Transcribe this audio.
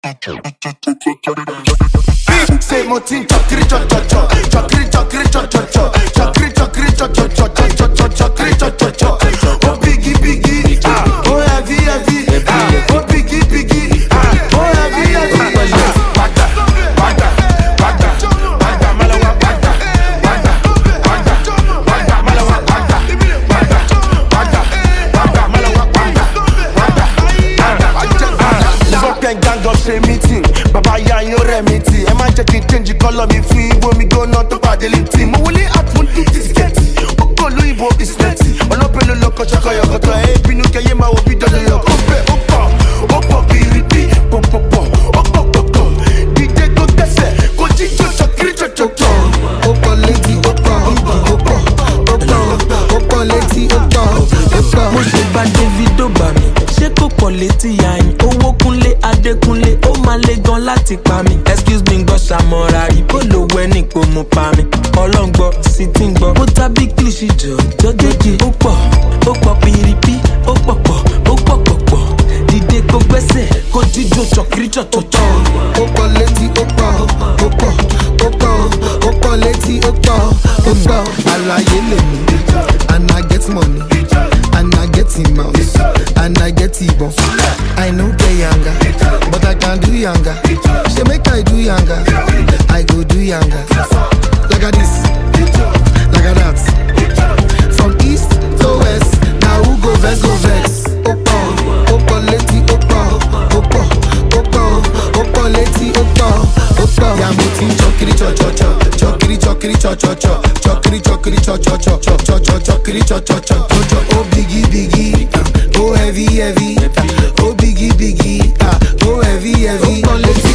Say more thing, chakri cha cha cha, chakri chakri cha cha cha, chakri chakri cha cha cha, chakri cha cha cha. Oh biggie biggie, oh heavy heavy, oh biggie biggie, oh heavy heavy. Bagda, bagda, bagda, bagda, malawa bagda, bagda, bagda, bagda, malawa bagda, bagda, bagda, bagda, malawa bagda, bagda, bagda. Fuck and gang up say meeting, Baba ya yo remedy. Am I checking change the color me free? When me go not to bad elite. Mo wole at one do this get. Oko Louisbo is plenty. Olopelo loko chako yo goto. Hey binu keye ma obi dodo yo kope. Opo biribi, popo. Opo. DJ go tese, go jijo chakri chocho. Opo lady, opo lady, opo. Mo ṣe bá Davido bá mi, ṣé kò pọ̀ létí yayin? Owó kúnlé Adékúnlé, ó máa le gan láti pa mi. Excuse me gbọ́ ṣàmọ́ra rí, bó lo wẹ́ ní kò mú pa mi. Ọlọ́ngbọ́ sì ti ń gbọ́, mo ta bí kílìṣì jọjọ́jẹ́jì. Ó pọ̀ pìrìpì, ó pọ̀. Dìde kó gbẹ́sẹ̀, kó jíjó chọ̀kiri chọ̀chọ̀chọ̀. Opo lady, opo lady, opo. Àlàyé lèmi, and I get money, and I get mouse, and I get ibon. I no get younger, but I can do younger. She make I do younger, I go do younger. Like a this, like a that. From east to west, now who go vex, go vex. Opo lady, opo lady, opo. Yeah, mo ti chokiri cho. Oh biggie, oh heavy, oh biggie, oh heavy.